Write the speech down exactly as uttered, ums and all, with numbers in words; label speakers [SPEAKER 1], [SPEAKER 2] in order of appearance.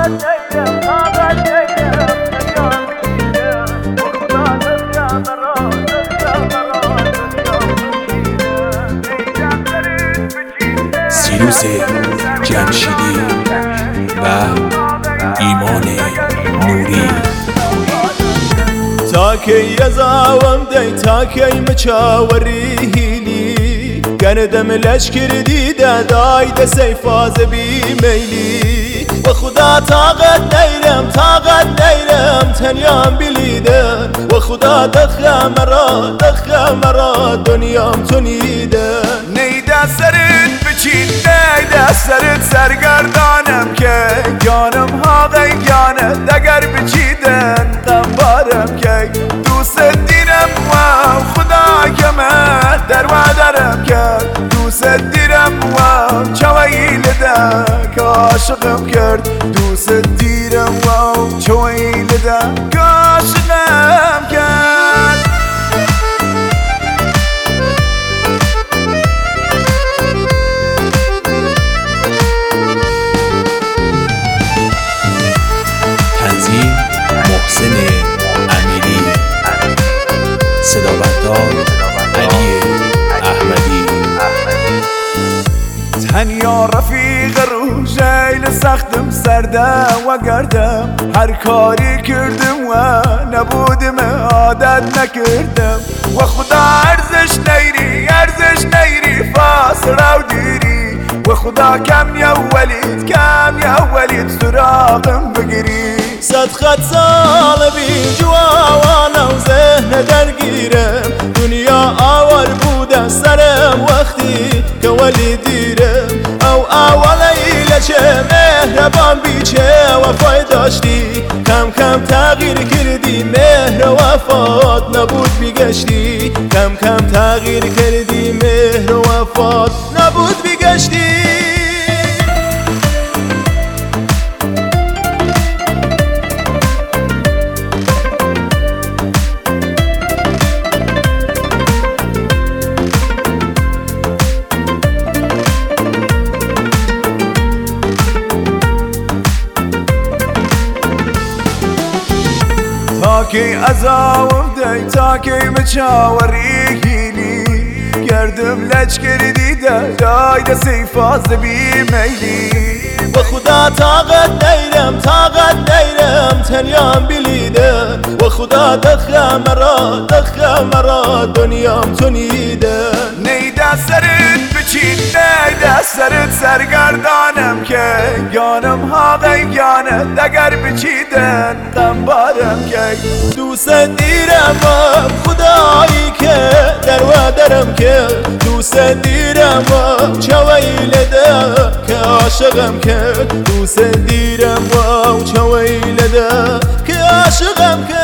[SPEAKER 1] سیروس جمشیدی و ایمان نوری.
[SPEAKER 2] تاكي يزاوم دي تاكي مچاوري هيلي قردم لشكر ديدا دايد سيفاز بي ميلي وخدا طاقت نيرم طاقت نيرم تنيام بليدن وخدا دخا مرا دخا مرا دنيام تنيدن
[SPEAKER 3] نيدا سرد بچين نيدا سرد سرگردانم که جانم ها غیگانه دگر بچیدن قنبارم که دوست دیرم و خدا که من در وعدرم کرد دوست دیرم و چویل ده که عاشقم کرد دوست دیرم و چویل ده که عاشقم کرد.
[SPEAKER 1] تنظیم محسن امیری، صدا بردار علی احمدی.
[SPEAKER 3] تنیا رفیق رو جیل سختم سردم و گردم هر کاری کردم و نبودم عادت نکردم و خدا ارزش نیری ارزش نیری فاصله و دیری و خدا کم یا ولید کم یا ولید سراغم بگیری
[SPEAKER 2] صد خط سال بی جوانا و ذهن درگیرم دنیا آور بوده سرم وقتی که ولی دیرم او اولی لچه مهربان بیچه وفای داشتی کم کم تغییر کردی مهر و وفات نبود بیگشتی کم کم تغییر کردی مهر و وفات نبود بیگشتی.
[SPEAKER 3] تاكي ازاوم دي تاكي مچاوري هيلي گردم لشكر ديدا دايدا سيفاز بي ميلي
[SPEAKER 2] وخدا طاقت نيرم طاقت نيرم تنيام بليدن وخدا دخا مرا دخا مرا دنيام تنيدن
[SPEAKER 3] نيدا سرد بچین نيدا سرد سرگردانم که جانم ها غیگانه دگر بچیدن قنبارم که
[SPEAKER 2] دوست دیرم و خدایی که در وعدرم که دوست دیرم و چویل ده که عاشقم که دوست دیرم و چویل ده که عاشقم که